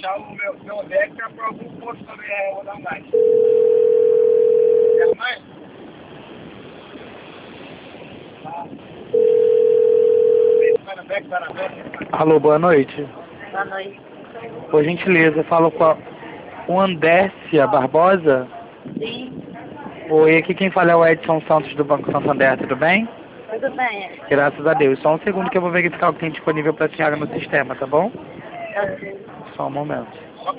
deixar o meu Vectra para algum posto também, eu vou dar um gás. Quer mais? Alô, boa noite. Boa noite. Por gentileza, falo com o Andécia Barbosa. Sim, Oi, aqui quem fala é o Edson Santos do Banco Santander, tudo bem? tudo bem. Graças a Deus. Só um segundo que eu vou verificar o que tem disponível para a senhora no sistema, tá bom? Ok. Só um momento.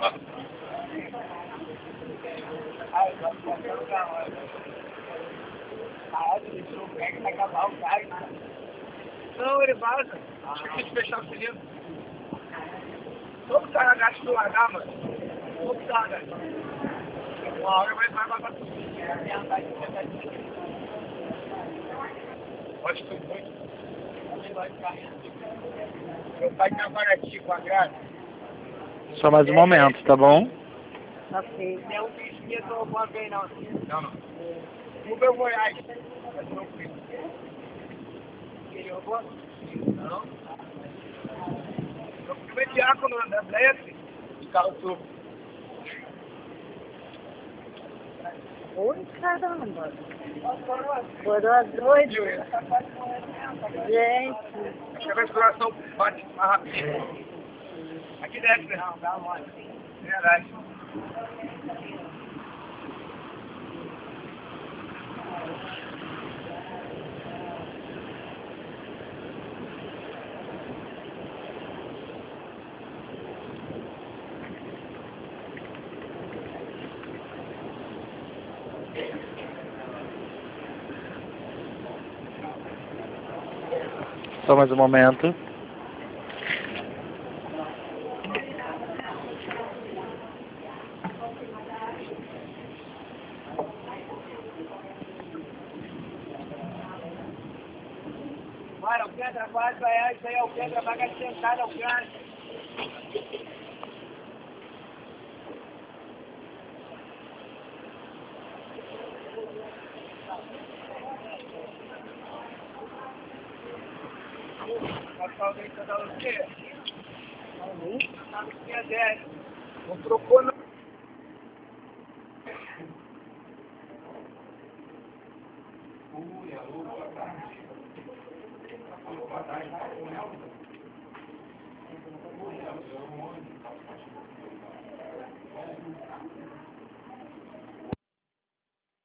Não, ele vaza. Esqueci de fechar o cilindro. Todo cara gasta do largar, mano. Todo cara gasta. Uma hora vai vazar tudo. Pode tudo muito. Meu pai tem uma Paraty quadrada. Só mais um momento, tá bom? Ok. Tem um pisquinha que eu não vou ver, não. Não. O meu Goiás. Mas não fui. Ele roubou? Não. Eu fui diácono da Blesse. De carro turbo. Oi, caramba. Coroa doido. Gente. Acho que a respiração bate mais rápido. Aqui desce, né? Não, dá uma. Verdade. Só mais um momento. Mano, o Pedra vai, isso aí é o Pedra, vai sentar no canto. Alguém tá dando o quê? Tá no que é 10. Não trocou, não.